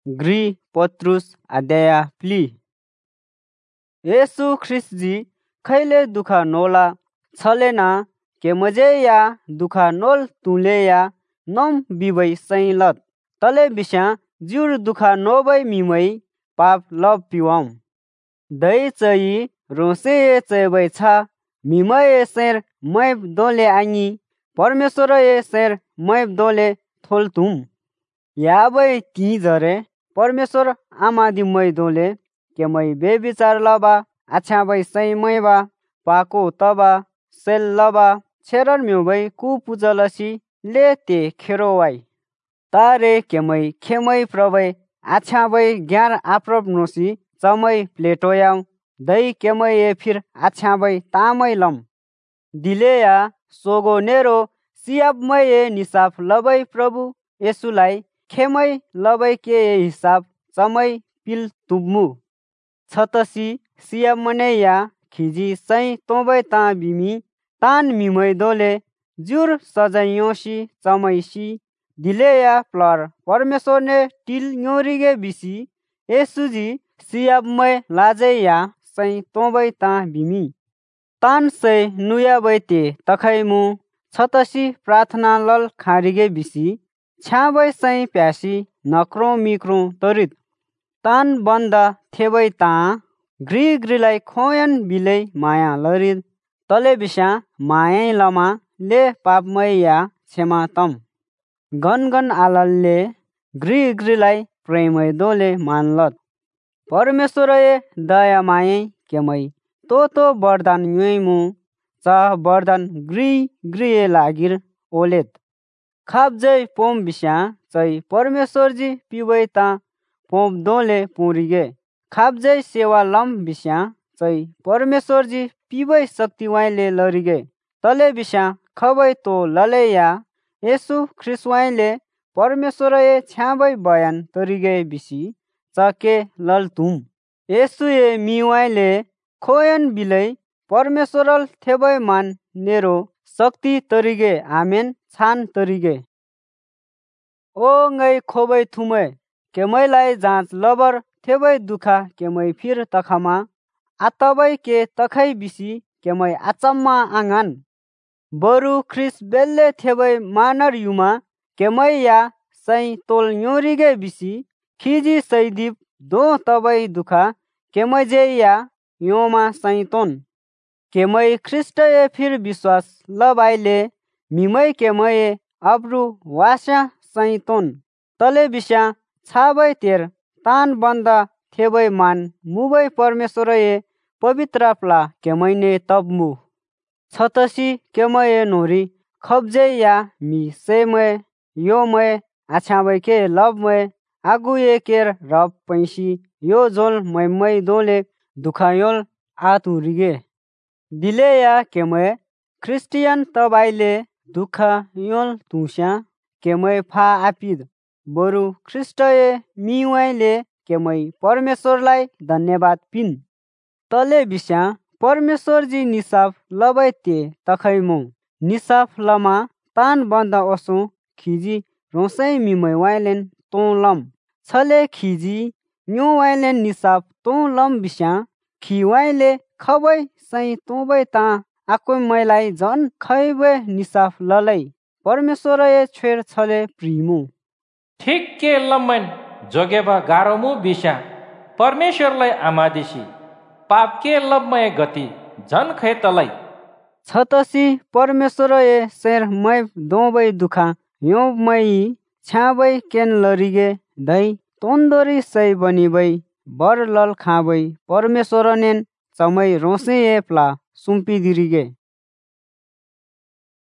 ग्री पत्रुस अध्याय प्ली येसु ख्रिस्ट जी खैले दुखा नोला छलेना के मजे या दुखा नोल तुले या नम बिबै सैलत तले बिस्या जुर दुखा नोबै मिमै पाप लब पिवाम दै चई रोसे चैबै छ मिमै सेर मैब दोले आङी परमेश्वर सेर मैब दोले थोल तुम याबै ती जरे परमेश्वर आमादि मै दोले के मै बेविचार लबा अच्छा बै सै मैबा पाको तबा सेल लबा छेरन म्युबै कुपुजलसी ले ते खेरोवाई तारे के मै खेमै प्रबै अच्छा बै ग्यार आप्रब नोसी चमै प्लेटोयाम दै के मै ए फिर अच्छा बै तामै लम दिलेया सोगो नेरो सियाब मै ए निसाफ लबै प्रभु येसुलाई खेमै लबै के ए हिसाब चमै पिल तुब्मु छतसी सियाब मने या खिजी सै तोबै ता बिमी तान मिमै दोले जुर सजायोसी चमैसी दिलेया प्लर परमेश्वर ने टिल न्योरिगे बिसी येसुजी सियाब मै लाजै या सै तोबै ता बिमी तान सै नुया बैते तखैमु छतसी प्रार्थना लल खारिगे बिसी छ्याबै सै प्यासी नक्रो मिक्रो तरित तान बन्दा थेबै ता ग्रीलाई खोयन बिलै माया लरिद तले बिस्या मायै लमा ले पापमै या क्षमा तम गन आललले ग्रीलाई प्रेमै दोले मानलत परमेश्वर दया मायै केमै तो वरदान युइमु च वरदान ग्री लागिर ओलेत खाब्जै पोम बिस्या चै परमेश्वर जी पिबै ता पोम दोले पुरिगे खाब्जै सेवा लम बिस्या चै परमेश्वर जी पिबै शक्ति वाइले लरिगे तले बिस्या खबै तो लले या येसु ख्रिस्ट वाइले परमेश्वर छ्याबै बयान तरिगे बिसी चके लल तुम येसु मी वाइले खोयन बिलै परमेश्वर थेबै मान नेरो शक्ति तरिगे आमेन छान तरिगे ओ ngै खोबै थुमै केमैलाई जाँच लबर थेबै दुखा केमै फिर तखमा आतबै के तखै बिसी केमै आचम्मा आँगान बरु ख्रिस बेल्ले थेबै मानर युमा केमै या सै तोल न्योरिगे बिसी खिजी सैदीप दो तबै दुखा केमै जे या योमा सै तोन केमै ख्रिस्ट फिर विश्वास लबाइले मिमै केमै अब्रु वास्या सै तोन तले बिस्या छाबै तेर तान बन्दा थेबै मान मुबै परमेश्वर पवित्र प्ला केमैने तबमु छतसी केमै नोरी खब्जे या मी सेमै यो मै आछाबै के लबमै आगु केर रब पैसी यो जोल मै दोले दुखायोल आतुरिगे दिले या केमै क्रिस्टियन तबाइले दुखा योल तुस्या केमै फा आपिद बरु ख्रिस्ट मिवाइले केमै परमेश्वरलाई धन्यवाद पिन तले बिस्या परमेश्वर जी निसाफ लबै ते तखैमु निसाफ लमा तान बन्दा ओसो खिजी रोसै मिमै वाइलेन तो लम छले खिजी न्यो वाइलेन निसाफ तो लम बिस्या खि वाइले खबै सै तोबै ता आको मैलाई झन खैबै निसाफ ललै परमेश्वर छेर छले प्रिमु ठिक के लम्मन जोगेबा गारोमु बिस्या परमेश्वरलाई आमादिसी पाप के लम्मय गति झन खैतलै छतसी परमेश्वर शेर मै दोबै दुखा यो मै छ्याबै केन लरिगे दै तोन्दरी सै बनिबै बर लल खाबै परमेश्वर नेन चमै रोसे प्ला सुम्पिदिरिगे